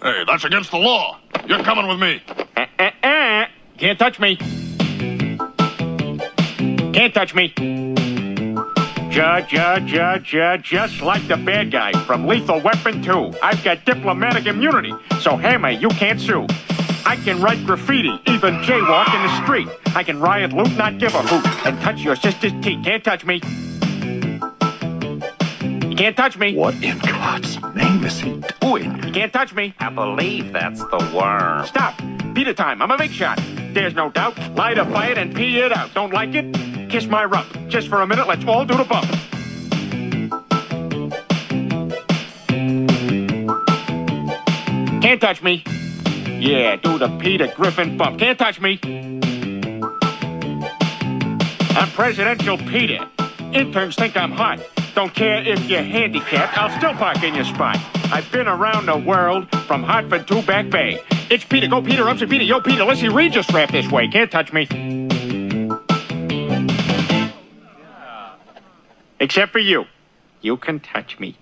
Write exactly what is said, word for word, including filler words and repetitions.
Hey, that's against the law. You're coming with me. Uh, uh, uh. Can't touch me. Can't touch me. Judge, judge, judge, judge, just like the bad guy from Lethal Weapon two. I've got diplomatic immunity, so Hammer, you can't sue. I can write graffiti, even jaywalk in the street. I can riot, loot, not give a hoot, and touch your sister's teeth. Can't touch me. You can't touch me. What in God's name is he doing? You can't touch me. I believe that's the worm. Stop. Peter time. I'm a big shot. There's no doubt. Light a fire and pee it out. Don't like it? Kiss my rump. Just for a minute, let's all do the bump. Can't touch me. Yeah, do the Peter Griffin bump. Can't touch me. I'm Presidential Peter. Interns think I'm hot. Don't care if you're handicapped, I'll still park in your spot. I've been around the world, from Hartford to Back Bay. It's Peter, go Peter, up to Peter, yo Peter, let's see Reed just rap this way. Can't touch me. Except for you. You can touch me.